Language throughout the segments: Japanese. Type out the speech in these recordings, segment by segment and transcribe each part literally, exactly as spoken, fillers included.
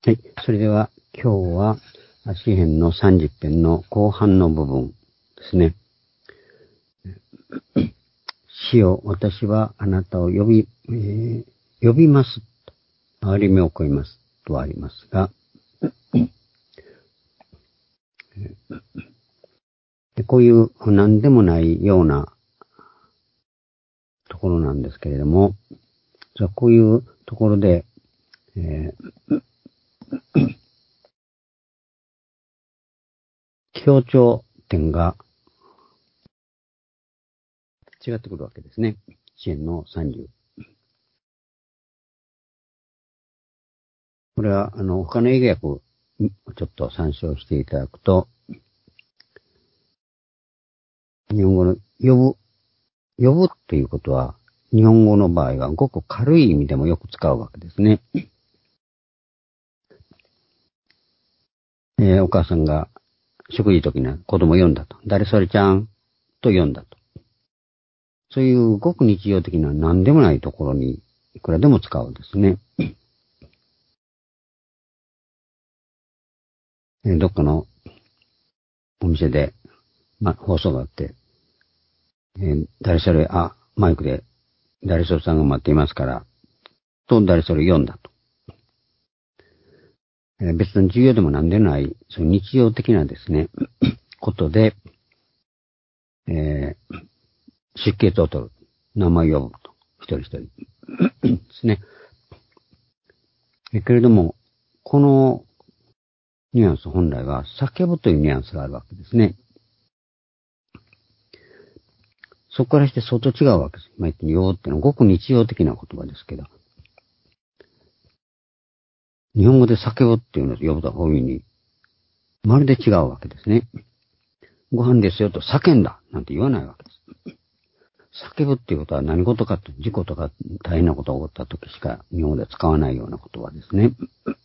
はい。それでは、今日は、詩編のさんじゅっ編の後半の部分ですね。主よ、私はあなたを呼び、えー、呼びます。憐れみを超えます。とありますが、こういう何でもないようなところなんですけれども、じゃあこういうところで、えー、強調点が違ってくるわけですね。詩編のさんじゅう。これは、あの、他の英訳をちょっと参照していただくと、日本語の呼ぶ、呼ぶっていうことは、日本語の場合はごく軽い意味でもよく使うわけですね。えー、お母さんが食事時に子供を呼んだと。誰それちゃんと呼んだと。そういうごく日常的な何でもないところにいくらでも使うですね。えー、どっかのお店で、ま、放送があって、えー、誰それ、あ、マイクで、誰それさんが待っていますから、と誰それ読んだと。えー、別の重要でも何でもない、そういう日常的なですね、ことで、えー、出血を取る。名前を呼ぶと。一人一人。ですね。けれども、このニュアンス本来は叫ぶというニュアンスがあるわけですね。そこからして相当違うわけです。まあ、言ってよーってのはごく日常的な言葉ですけど。日本語で叫ぶっていうのを呼ぶとこういうふうに、まるで違うわけですね。ご飯ですよと叫んだなんて言わないわけです。叫ぶっていうことは何事かと、事故とか大変なことが起こった時しか日本語で使わないような言葉ですね。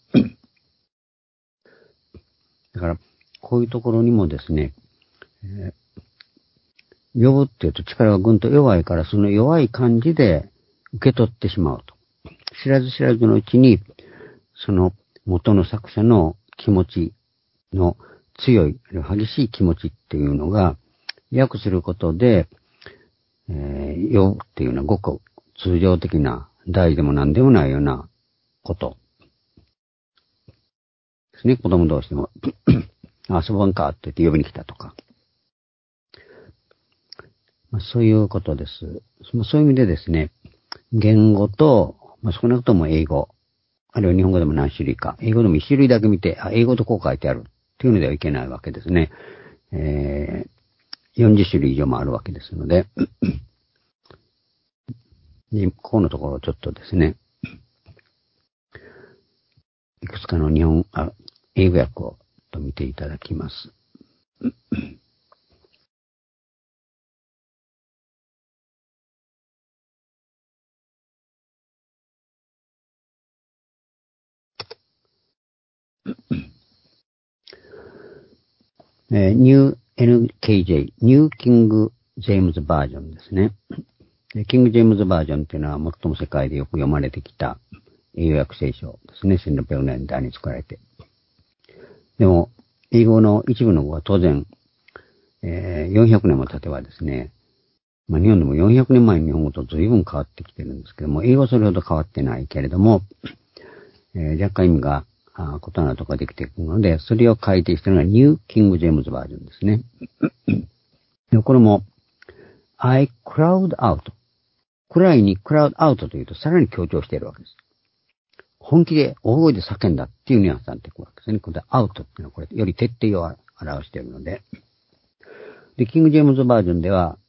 だから、こういうところにもですね、えー、呼ぶっていうと力がぐんと弱いから、その弱い感じで受け取ってしまうと。知らず知らずのうちに、その元の作者の気持ちの強い、激しい気持ちっていうのが、訳することで、えー、呼ぶっていうのはごく通常的な大でも何でもないようなことですね。子供同士でも遊ばんかって言って呼びに来たとか。まあ、そういうことです。そういう意味でですね、言語と、まあ、少なくとも英語、あるいは日本語でも何種類か、英語でも一種類だけ見て、あ、英語とこう書いてあるっていうのではいけないわけですね。えー、よんじゅっ種類以上もあるわけですので、ここのところをちょっとですね、いくつかの日本、あ、英語訳をと見ていただきます。えー、New エヌケージェー、New King James Version ですね。キング・ジェームズ・バージョンっていうのは最も世界でよく読まれてきた英訳聖書ですね。せんろっぴゃくねんだいに作られて。でも、英語の一部の語は当然、えー、よんひゃくねんも経てばですね、まあ、日本でもよんひゃくねんまえの日本語と随分変わってきてるんですけども、英語はそれほど変わってないけれども、えー、若干意味が異なるところができていくので、それを改定したのがニュー・キング・ジェームズ・バージョンですね。でこれも、I crowd out。くらいにクラウドアウトというとさらに強調しているわけです。本気で大声で叫んだっていうニュアンスになってくるわけですね。これでアウトっていうのはこれより徹底を表しているので。で、キング・ジェームズバージョンでは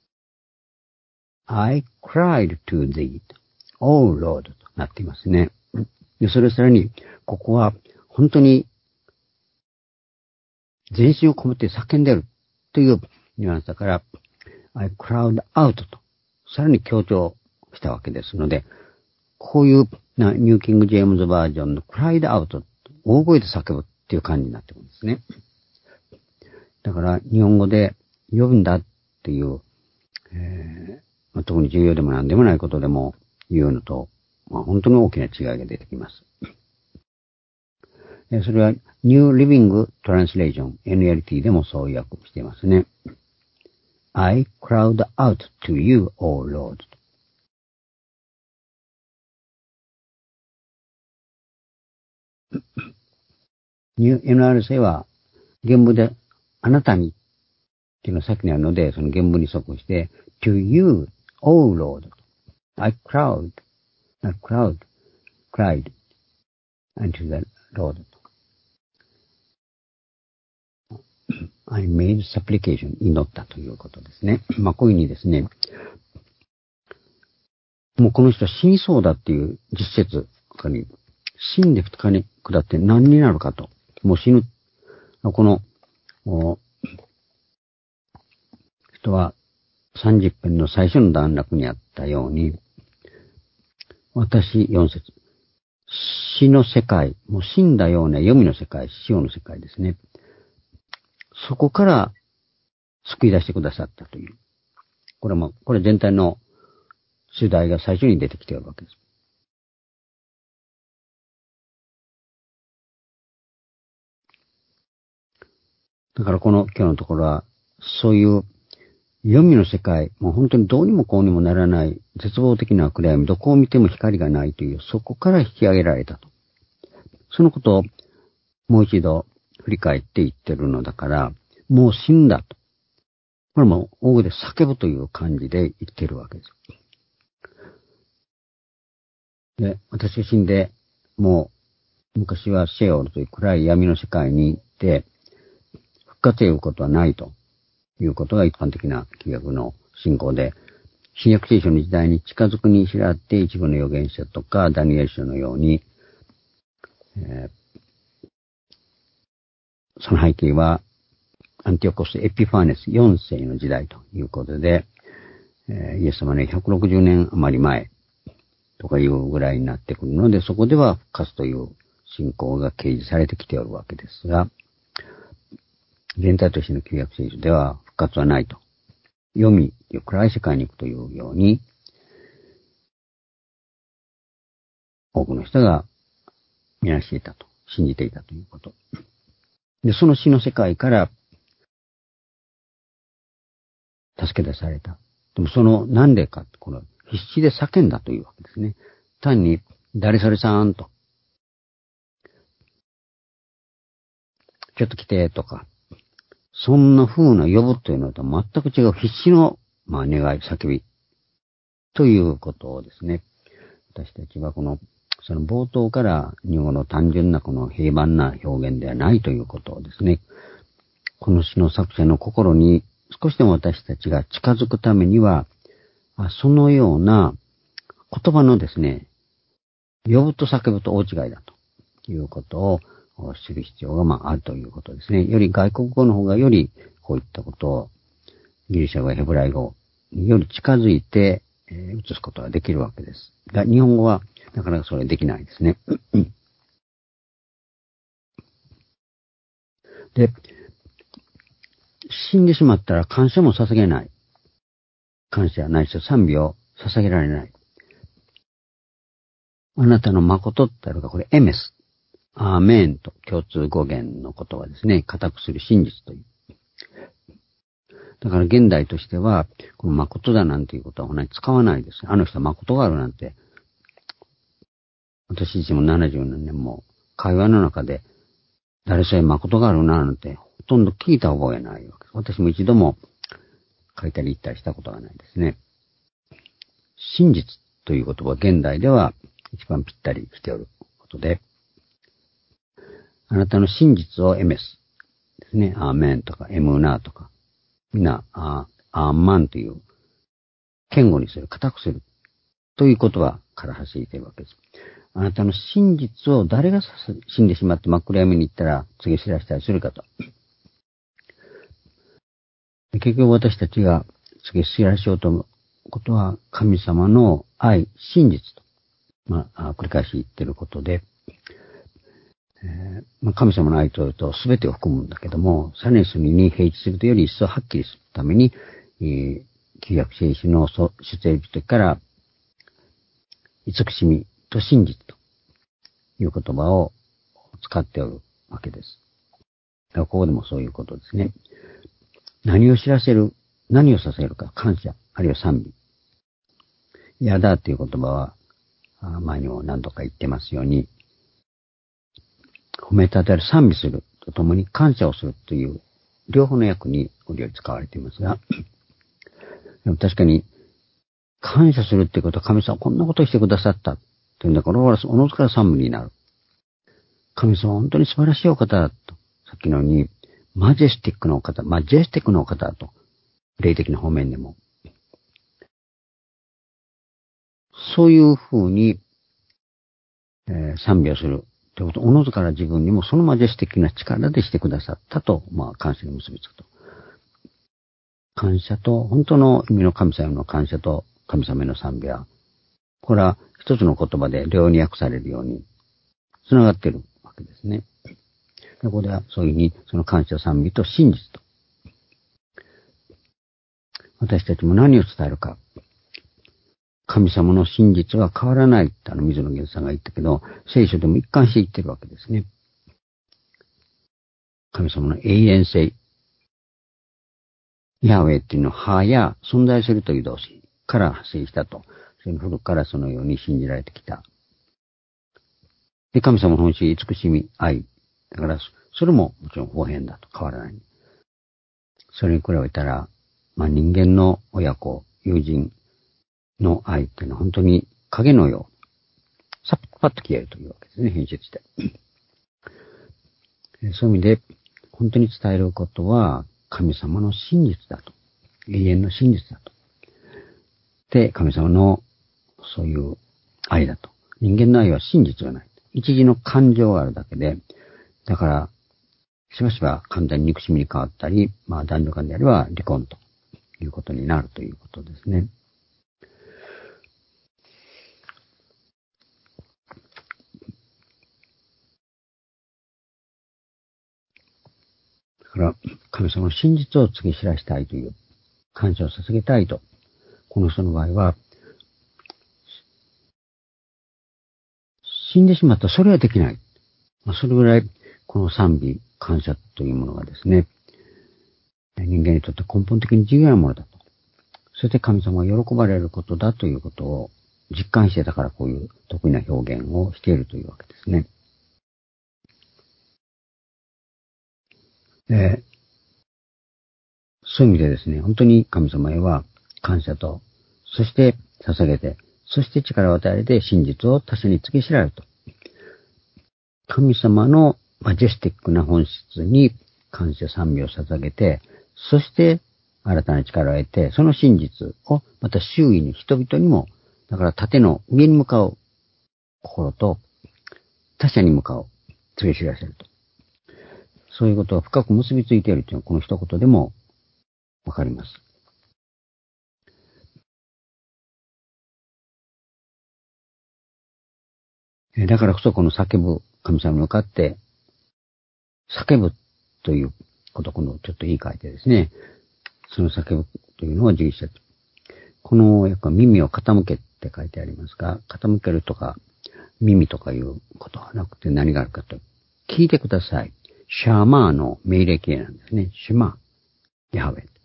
I cried to thee, O Lord となっていますね。で、それさらに、ここは本当に全身を込めて叫んでるというニュアンスだから、I cried out とさらに強調したわけですので、こういうニューキング・ジェームズバージョンのクライドアウト、大声で叫ぶっていう感じになってくるんですね。だから日本語で呼ぶんだっていう、えーまあ、特に重要でも何でもないことでも言うのと、まあ、本当に大きな違いが出てきます。 それは New Living Translation、エヌエルティー でもそう訳していますね。I crowd out to you, O Lord. ニュー エヌアールシー は原文であなたにっていうのが先にあるので、その原文に即して to you, O Lord. I crowd, I crowd, cried unto the Lord. I made supplication 祈ったということですね。まあこういうふうにですね、もうこの人は死にそうだっていう実説かに、死んで二日に下って何になるかと。もう死ぬ。この人はさんじゅっ編の最初の段落にあったように、私よん節。死の世界、もう死んだような黄泉の世界、死後の世界ですね。そこから救い出してくださったという。これも、これ全体の主題が最初に出てきているわけです。だからこの今日のところは、そういう黄泉の世界、もう本当にどうにもこうにもならない、絶望的な暗闇、どこを見ても光がないという、そこから引き上げられたと。そのことをもう一度振り返って言ってるのだから、もう死んだと。これも大声で叫ぶという感じで言ってるわけです。で、私が死んで、もう昔はシェオールという暗い闇の世界に行って、復活ということはないということが一般的な旧約の信仰で、新約聖書の時代に近づくに従って一部の預言者とかダニエル書のように、えー、その背景はアンティオコス・エピファーネスよん世の時代ということで、えー、イエス様ねひゃくろくじゅうねん余り前とかいうぐらいになってくるので、そこでは復活という信仰が掲示されてきておるわけですが、全体としての旧約聖書では復活はないと。黄泉という暗い世界に行くというように、多くの人が見なしていたと、信じていたということ。で、その死の世界から助け出された。でもそのなんでか、この必死で叫んだというわけですね。単に、誰それさんと、ちょっと来てとか、そんな風な呼ぶというのとは全く違う必死の、まあ、願い、叫びということをですね、私たちはこの、その冒頭から日本語の単純なこの平凡な表現ではないということをですね、この詩の作者の心に少しでも私たちが近づくためには、そのような言葉のですね、呼ぶと叫ぶと大違いだということを知る必要がまああるということですね。より外国語の方がよりこういったことをギリシャ語やヘブライ語により近づいて、えー、移すことができるわけです。が日本語はなかなかそれできないですね。で、死んでしまったら感謝も捧げない。感謝ないし賛美を捧げられない。あなたの誠ってあるが、これエメス。アーメンと共通語源の言葉ですね。固くする真実という。だから現代としては、この誠だなんていうことはほんに使わないです。あの人は誠があるなんて、私自身もななじゅうなんねんも会話の中で、誰それ誠があるななんて、ほとんど聞いた覚えないわけです。私も一度も書いたり言ったりしたことがないですね。真実という言葉は現代では一番ぴったり来ておることで、あなたの真実をエメスですね。アーメンとかエムーナーとか、みんなアーマンという、堅固にする、固くするという言葉から走っているわけです。あなたの真実を誰が死んでしまって真っ暗闇に行ったら告げ知らせたりするかと。結局私たちが告げ知らせようと思うことは神様の愛、真実と、まあ、繰り返し言っていることで、えーまあ、神様の愛というと全てを含むんだけども、さらにそれに並一するとより一層はっきりするために、えー、旧約聖書の出エジプトから慈しみと真実という言葉を使っておるわけです。だからここでもそういうことですね。何を知らせる、何をさせるか、感謝、あるいは賛美。やだという言葉は、前にも何度か言ってますように、褒めたたえる、賛美するとともに感謝をするという、両方の役に折々使われていますが、でも確かに、感謝するっていうことは、神様はこんなことをしてくださったというんだから、おのずから賛美になる。神様は本当に素晴らしいお方だと。さっきのように、マジェスティックなお方、マジェスティックなお方だと。霊的な方面でも。そういうふうに、えー、賛美をする。ということ、おのずから自分にもそのマジェスティックな力でしてくださったと、まあ、感謝に結びつくと。感謝と、本当の意味の神様への感謝と神様への賛美は、これは一つの言葉で両に訳されるように、つながっているわけですね。ここではそういうふうに、その感謝賛美と真実と。私たちも何を伝えるか。神様の真実は変わらないってあの水野源さんが言ったけど、聖書でも一貫して言ってるわけですね。神様の永遠性。ヤハウェっていうのは、はや存在するという動詞から派生したと。その古くからそのように信じられてきた。で、神様の本質、慈しみ、愛。だから、それももちろん方変だと変わらない。それに比べたら、まあ人間の親子、友人の愛っていうのは本当に影のよう。さっぱっと消えるというわけですね、変質して。そういう意味で、本当に伝えることは、神様の真実だと。永遠の真実だと。で、神様のそういう愛だと。人間の愛は真実がない。一時の感情があるだけで、だから、しばしば簡単に憎しみに変わったり、まあ男女間であれば離婚ということになるということですね。だから、神様の真実を告げ知らしたいという、感謝を捧げたいと、この人の場合は、死んでしまったらそれはできない。まあ、それぐらい、この賛美、感謝というものがですね、人間にとって根本的に重要なものだと。そして神様が喜ばれることだということを実感してたからこういう得意な表現をしているというわけですね。えー、そういう意味でですね、本当に神様へは感謝と、そして捧げて、そして力を与えて真実を他者に告げ知られると。神様のマジェスティックな本質に感謝賛美を捧げて、そして新たな力を得て、その真実をまた周囲に人々にも、だから縦の上に向かう心と他者に向かう告げ知らせると。そういうことは深く結びついているというのはこの一言でもわかります。だからこそこの叫ぶ神様に向かって叫ぶということをこのちょっと言い換えてですね、その叫ぶというのはじゅういっ節。このやっぱ耳を傾けって書いてありますが、傾けるとか耳とかいうことはなくて何があるかと。聞いてください。シャーマーの命令形なんですね。シマー、ヤハウェ。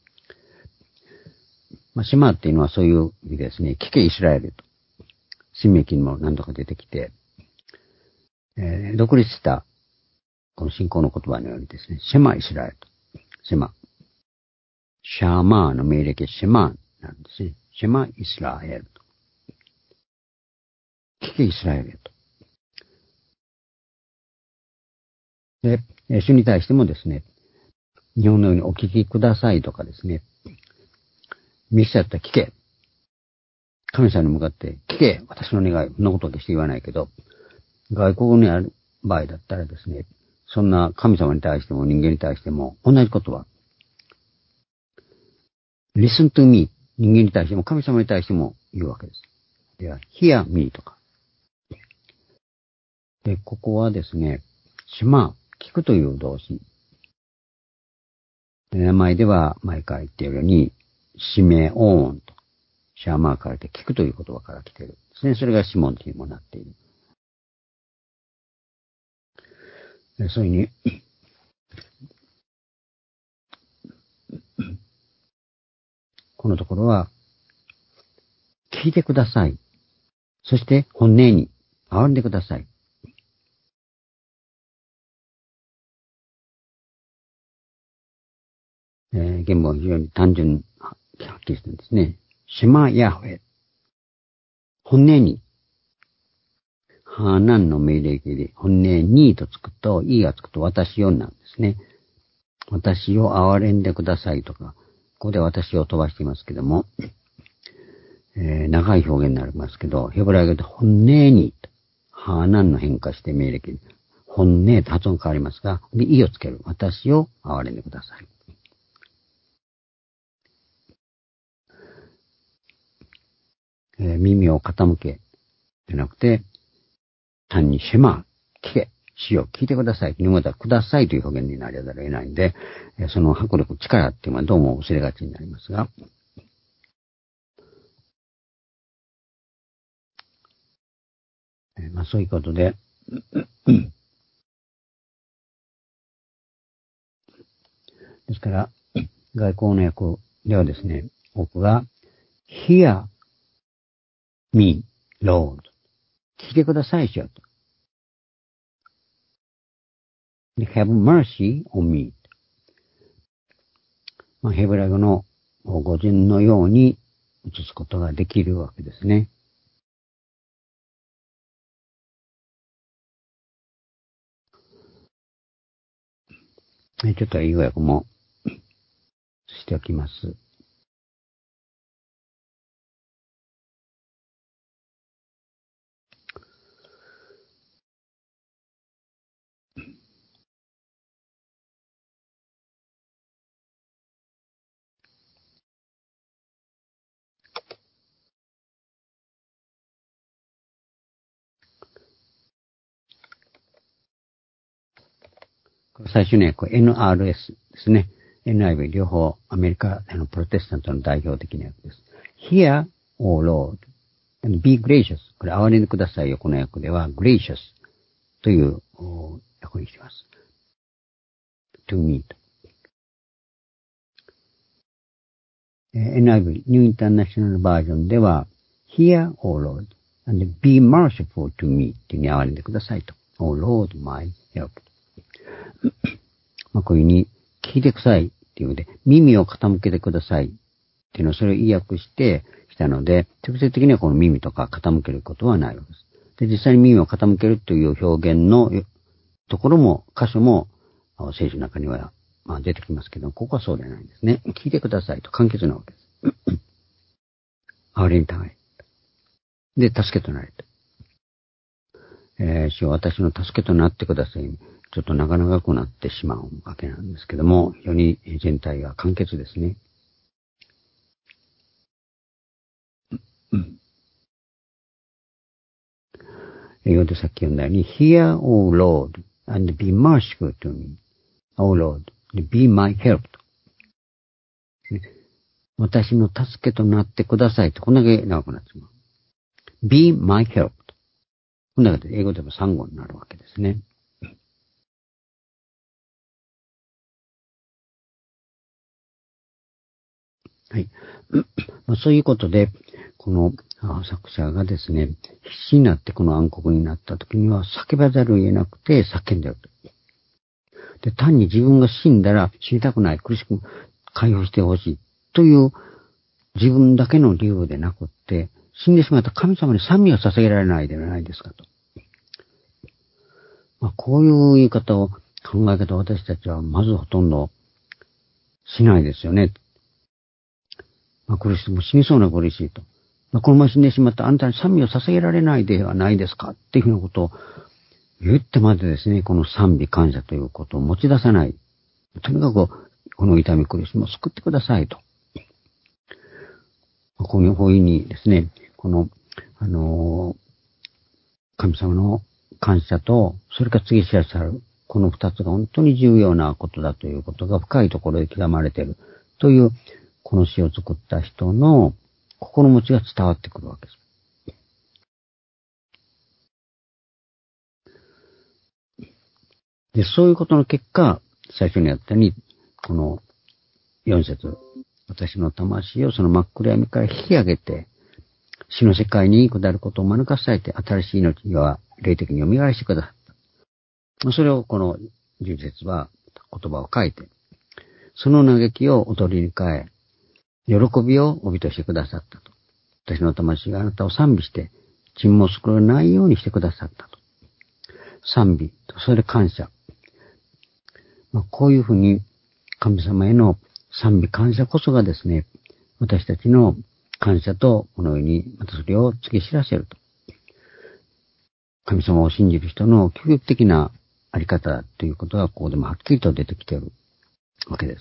まあ、シマーっていうのはそういう意味ですね。聞けイスラエルと。新明記にも何度か出てきて、えー、独立したこの信仰の言葉のようにですね、シェマイスラエルと。シェマ。シャーマーの命令形シェマーなんですね。シェマイスラエルと。聞けイスラエルと。で、主に対してもですね、日本のようにお聞きくださいとかですね、見せちゃったら聞け。神様に向かって聞け。私の願い。そんなことは決して言わないけど、外国にある場合だったらですね、そんな神様に対しても人間に対しても同じことは、listen to me。人間に対しても神様に対しても言うわけです。では、hear me とか。で、ここはですね、シマ、聞くという動詞。名前では前から言っているように、シメオーンと、シャーマーからて聞くという言葉から来ているんですね。それがシモンというものになっている。 そういうふうに、このところは、聞いてください。そして本音に哀れんでください。えー、原文は非常に単純、はっきりしてるんですね。シェマヤホエ。本音に。ハーナンの命令形で、本音にとつくと、いがつくと私よなんですね。私を憐れんでくださいとか、ここで私を飛ばしていますけども、えー、長い表現になりますけど、ヘブライ語で本音に、ハーナンの変化して命令形で、本音と発音変わりますが、で、いをつける。私を憐れんでください。えー、耳を傾け、じゃなくて、単にシェマ、聞け、死を聞いてください。日本語はくださいという表現になりざるを得ないんで、その迫力、力っていうのはどうも忘れがちになりますが、えー、まあそういうことで、ですから、外交の訳ではですね、多くが、Hear me, Lord. 聞いてください、主よと。Have mercy on me. まあ、ヘブライ語の語順のように移すことができるわけですね。ちょっと英語訳もしておきます。最初ね、これ エヌアールエス ですね。エヌアイブイ 両方アメリカのプロテスタントの代表的な訳です。Hear, O Lord, and be gracious. これ、憐れんでくださいよ。この訳では、gracious という訳にします。to me と。エヌアイブイ、ニューインターナショナルバージョンでは、Hear, O Lord, and be merciful to me っていうに憐れんでくださいと。O Lord, my help. まあ、こういうふうに、聞いてくださいっていうので、耳を傾けてくださいっていうのをそれを意訳してきたので、直接的にはこの耳とか傾けることはないわけです。で、実際に耳を傾けるという表現のところも、箇所も、聖書の中には、まあ、出てきますけど、ここはそうではないんですね。聞いてくださいと簡潔なわけです。憐れにたまえ。で、助けとなれと。えー、主は私の助けとなってください。ちょっと長々くなってしまうわけなんですけども、非常に全体が簡潔ですね。うん、英語でさっき読んだように、Hear, O Lord, and be merciful to me. O Lord, be my help. 私の助けとなってくださいと、こんだけ長くなってしまう。be my help. こんな形で英語でも三語になるわけですね。はい。そういうことで、この作者がですね、必死になってこの暗黒になった時には叫ばざるを得なくて叫んでると。で、単に自分が死んだら死にたくない、苦しく解放してほしいという自分だけの理由でなくって、死んでしまった神様に賛美を捧げられないではないですかと。まあ、こういう言い方を、考え方を私たちはまずほとんどしないですよね。まあ、苦しい、もう死にそうな苦しいと。まあ、このまま死んでしまったあんたに賛美を捧げられないではないですかっていうふうなことを言ってまでですね、この賛美感謝ということを持ち出さない。とにかく、この痛み苦しみを救ってくださいと。こういうふうにですね、この、あのー、神様の感謝と、それから次知らされる。この二つが本当に重要なことだということが深いところで刻まれている。という、この詩を作った人の心持ちが伝わってくるわけです。 で、そういうことの結果、最初にやったように、このよん節、私の魂をその真っ暗闇から引き上げて、死の世界に下ることを免れて、新しい命は霊的に蘇らしてくださった。それをこのじゅう節は言葉を変えて、その嘆きを踊りに変え、喜びを帯としてくださったと。私の魂があなたを賛美して、沈黙するないようにしてくださったと。賛美と、それで感謝。まあ、こういうふうに神様への賛美感謝こそがですね、私たちの感謝とこのようにまたそれを突き知らせると。神様を信じる人の究極的なあり方だということがここでもはっきりと出てきているわけです。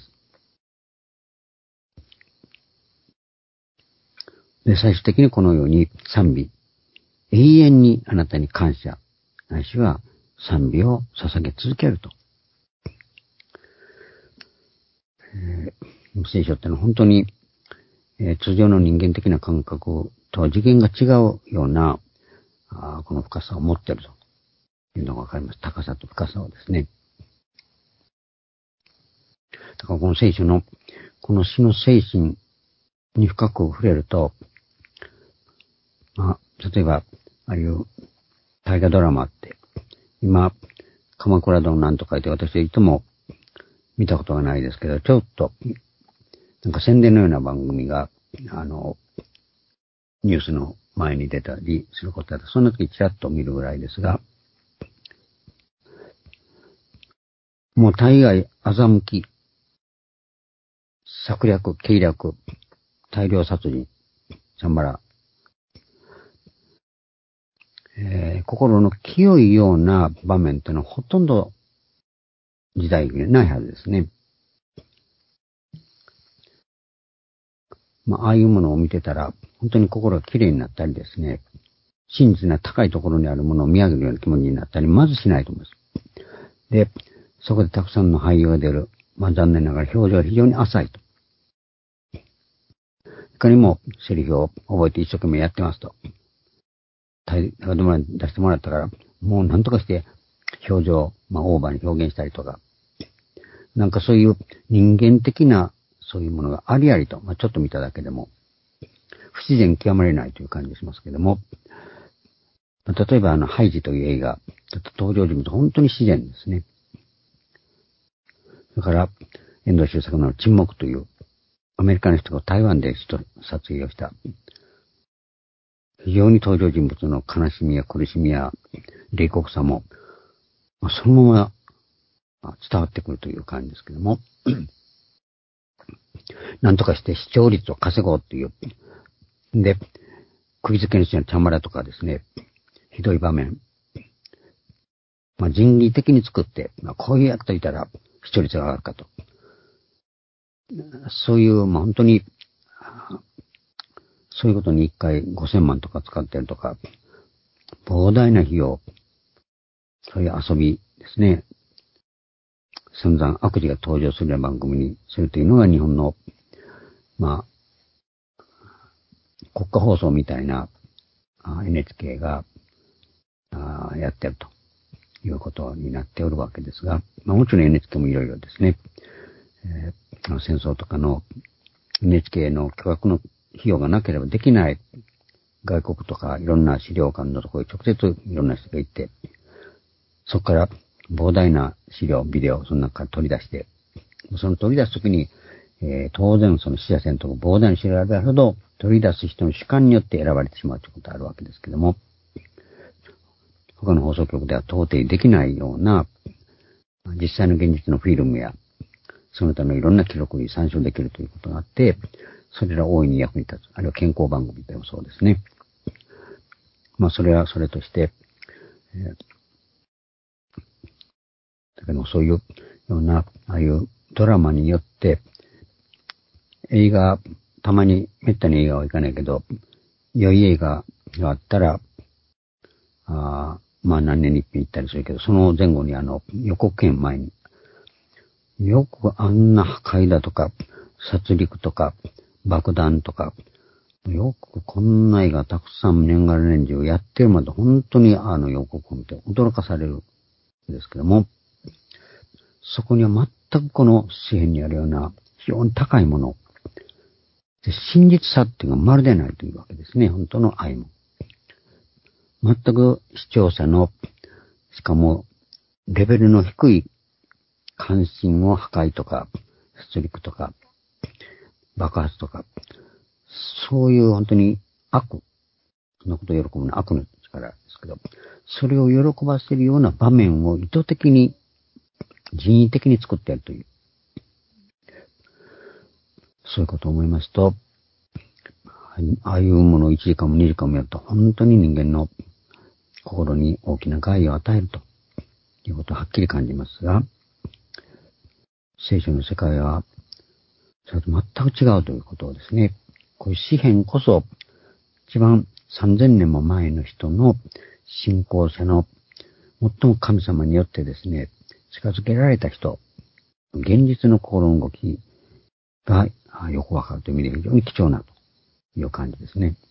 で、最終的にこのように賛美、永遠にあなたに感謝、ないしは賛美を捧げ続けると。えー、聖書ってのは本当に、えー、通常の人間的な感覚とは次元が違うようなあこの深さを持っているというのがわかります。高さと深さをですね。だからこの聖書のこの死の精神に深く触れると、まあ、例えば、ああいう大河ドラマって、今、鎌倉殿なんとか言って私はいつも見たことがないですけど、ちょっと、なんか宣伝のような番組が、あの、ニュースの前に出たりすることだと、そんな時ちらっと見るぐらいですが、もう大概、欺き、策略、計略、大量殺人、チャンバラ、えー、心の清いような場面っていうのはほとんど時代劇ないはずですね。まあ、ああいうものを見てたら、本当に心が綺麗になったりですね、真実な高いところにあるものを見上げるような気持ちになったり、まずしないと思います。で、そこでたくさんの俳優が出る。まあ残念ながら表情は非常に浅いと。いかにもセリフを覚えて一生懸命やってますと。大河ドラマに出してもらったから、もう何とかして表情を、まあ、オーバーに表現したりとか、なんかそういう人間的なそういうものがありありと、まあ、ちょっと見ただけでも、不自然極まれないという感じがしますけども、まあ、例えばあの、ハイジという映画、ちょっと登場人物本当に自然ですね。だから、遠藤周作の沈黙という、アメリカの人が台湾で人撮影をした、非常に登場人物の悲しみや苦しみや冷酷さも、まあ、そのまま伝わってくるという感じですけども、なんとかして視聴率を稼ごうっていう。で、釘付けの人のチャンマラとかですね、ひどい場面。まあ、人為的に作って、まあ、こういうやっといたら視聴率が上がるかと。そういう、まあ、本当に、そういうことに一回ごせんまんとか使ってるとか、膨大な費用、そういう遊びですね。散々悪事が登場するような番組にするというのが日本の、まあ、国家放送みたいな エヌエイチケー がやってるということになっておるわけですが、まあ、もちろん エヌエイチケー もいろいろですね、えー、戦争とかの エヌエイチケー の巨額の費用がなければできない外国とかいろんな資料館のところに直接いろんな人が行って、そこから膨大な資料、ビデオ、その中から取り出して、その取り出すときに、えー、当然その死者戦とか膨大な資料があるほど、取り出す人の主観によって選ばれてしまうということがあるわけですけども、他の放送局では到底できないような、実際の現実のフィルムや、その他のいろんな記録に参照できるということがあって、それら大いに役に立つ。あるいは健康番組でもそうですね。まあそれはそれとして、えーだけどそういうような、ああいうドラマによって、映画、たまにめったに映画は行かないけど、良い映画があったら、あまあ何年に一遍行ったりするけど、その前後にあの予告編前に、よくあんな破壊だとか、殺戮とか、爆弾とか、よくこんな映画たくさん年がら年中やってるまで本当にあの予告を見て驚かされるんですけども、 そこには全くこの詩篇にあるような非常に高いもの、で真実さっていうのがまるでないというわけですね。本当の愛も。全く視聴者の、しかもレベルの低い関心を破壊とか、出力とか、爆発とか、そういう本当に悪、そんなことを喜ぶのは悪の力ですけど、それを喜ばせるような場面を意図的に、人為的に作ってやるという。そういうことを思いますと、ああいうものをいちじかんもにじかんもやると、本当に人間の心に大きな害を与えるということをはっきり感じますが、聖書の世界は、それと全く違うということをですね、こういう詩篇こそ、一番さんぜんねんも前の人の信仰者の最も神様によってですね、近づけられた人、現実の心の動きがよくわかるという意味で非常に貴重なという感じですね。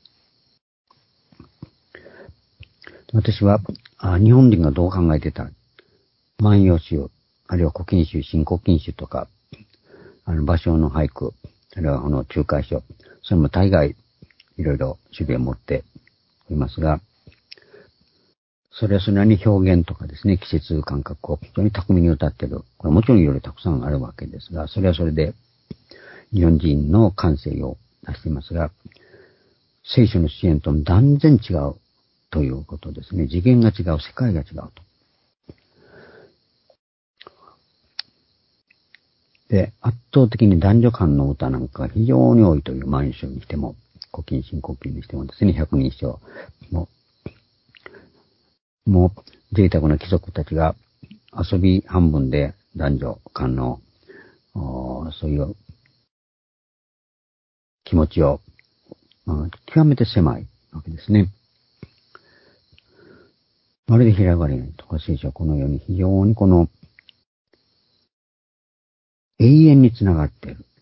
私は日本人がどう考えてた万葉集、あるいは古今集、新古今集とか、あの、芭蕉の俳句、あるいはこの仲介書、それも大概いろいろ種類を持っていますが、それはそれなりに表現とかですね、季節感覚を非常に巧みに歌っている。これもちろんいろいろたくさんあるわけですが、それはそれで日本人の感性を出していますが、聖書の支援と断然違うということですね。次元が違う、世界が違うと。で、圧倒的に男女間の歌なんかが非常に多いという万葉集にしても、古今新古今にしてもですね、百人一首も、もう贅沢な貴族たちが遊び半分で男女間の、そういう気持ちを、まあ、極めて狭いわけですね。まるで開かれないとか聖書はこのように非常にこの永遠につながっている。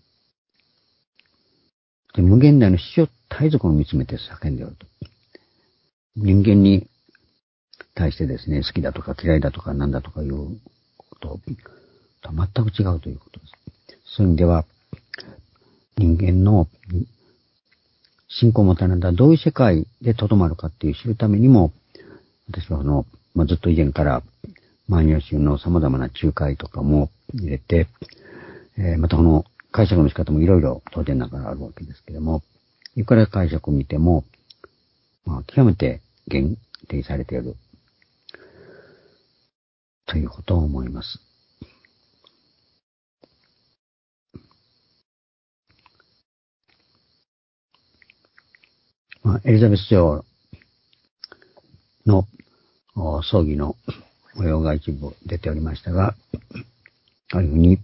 で無限大の死を絶えずこの見つめて叫んでおると。人間に対してですね、好きだとか嫌いだとか何だとかいうこととは全く違うということです。そういう意味では、人間の信仰を持たれたどういう世界で留まるかっていう知るためにも、私はあの、まあ、ずっと以前から万葉集の様々な仲介とかも入れて、えー、またこの解釈の仕方もいろいろ当然ながらあるわけですけれども、いくら解釈を見ても、まあ、極めて限定されているということを思います。まあ、エリザベス女王の葬儀の模様が一部出ておりましたが、ああいうふうに、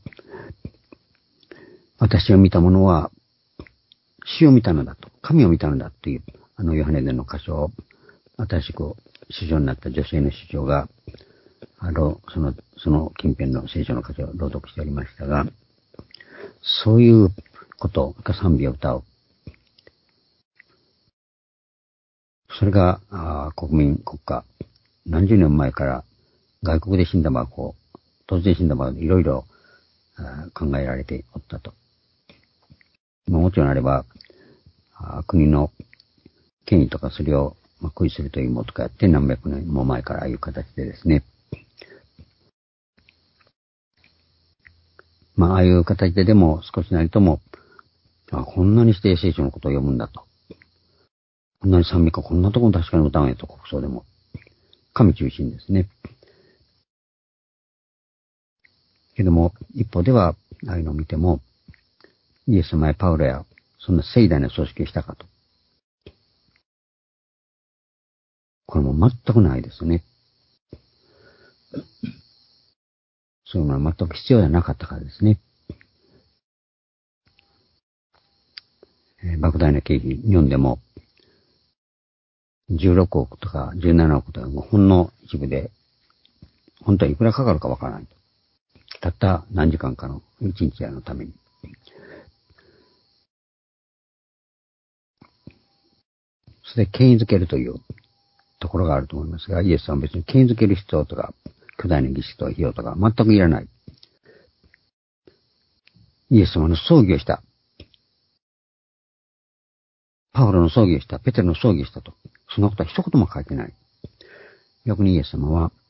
私を見たものは、死を見たのだと、神を見たのだという、あのヨハネでの箇所を、新しく主女になった女性の主女が、あの、その、その近辺の聖書の箇所を朗読しておりましたが、そういうことが賛美を歌う。それが、あ国民、国家、何十年前から外国で死んだ場合、こう、突然死んだ場合、いろいろ考えられておったと。もちろんあれば、国の権威とかそれを食いするというものとかやって何百年も前からああいう形でですね、まあ、ああいう形ででも少しなりとも、あこんなにして聖書のことを読むんだと。こんなに賛美歌、こんなところ確かに歌うんやと、国葬でも。神中心ですね。けども、一方では、ああいうのを見ても、イエス様やパウロや、そんな盛大な組織をしたかと。これも全くないですね。そういうのは全く必要ではなかったからですね。えー、莫大な経費、日本でも、じゅうろくおくとかじゅうななおくとか、もうほんの一部で、本当はいくらかかるかわからない。たった何時間かの一日やのために。それで権威づけるというところがあると思いますが、イエスさんは別に権威づける必要とか、巨大な儀式とか費用とか全くいらない。 イエス様の葬儀をした。パウロの葬儀をした。ペテロの葬儀をしたと。そんなことは一言も書いてない。逆にイエス様は、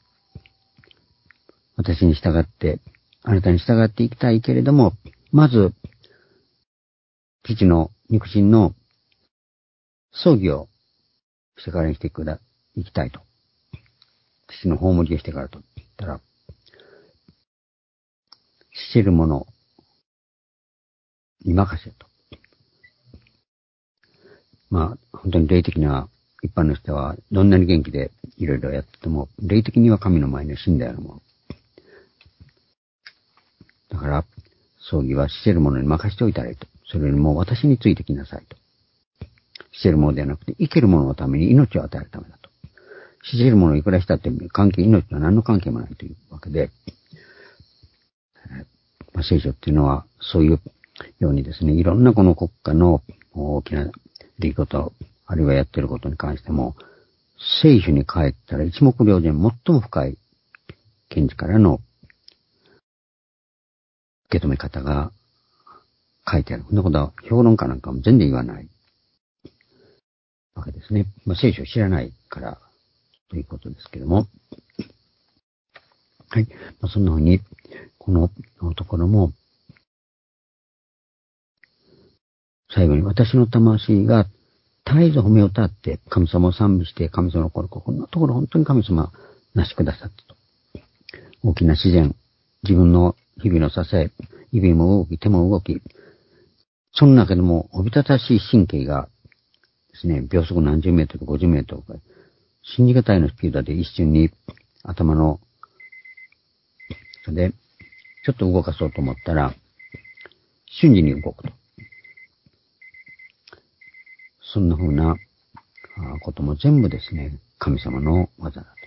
私に従って、あなたに従っていきたいけれども、まず、父の肉親の葬儀をしてからにしてくだ、いきたいと。父の葬りをしてからと言ったら、知る者に任せと。まあ、本当に霊的な一般の人は、どんなに元気でいろいろやってても、霊的には神の前に死んだようなもの。だから、葬儀は死せる者に任せておいたらいいと。それよりも私についてきなさいと。死せる者ではなくて、生ける者のために命を与えるためだと。死せる者をいくらしたって関係、命は何の関係もないというわけで、まあ、聖書っていうのは、そういうようにですね、いろんなこの国家の大きな出来事、あるいはやってることに関しても、聖書に帰ったら一目瞭然、最も深い見地からの受け止め方が書いてある。こんなことは評論家なんかも全然言わないわけですね。まあ、聖書を知らないからということですけども。はい。まあ、そんな風に、このところも、最後に私の魂が絶えず褒め歌って、神様を賛美して、神様のこの、こんなところ本当に神様なしくださったと。大きな自然、自分の日々の支え、指も動き、手も動き、その中でもおびただしい神経がですね、秒速何十メートル、ごじゅうメートルか、信じがたいのスピードで一瞬に頭の、それで、ちょっと動かそうと思ったら、瞬時に動くと。そんな風なことも全部ですね、神様の技だと。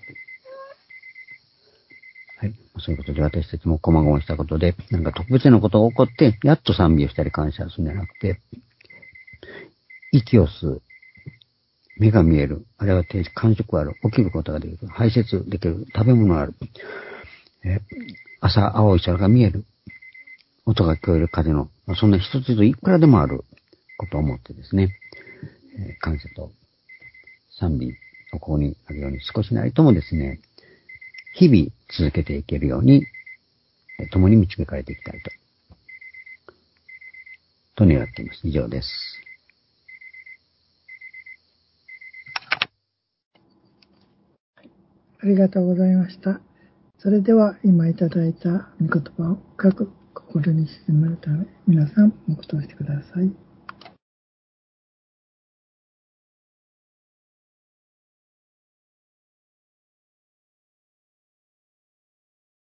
はい。そういうことで私たちも細々したことで、なんか特別なことが起こって、やっと賛美をしたり感謝をするんじゃなくて、息を吸う、目が見える、あるいは感触がある、起きることができる、排泄できる、食べ物がある、え朝青い空が見える、音が聞こえる風の、そんな一つずついくらでもあることを思ってですね、え感謝と賛美をここにあるように少しなりともですね、日々続けていけるように、共に導かれていきたいと、と願っています。以上です。 ありがとうございました。それでは今いただいた御言葉を深く心に沈めるため、皆さん黙祷してください。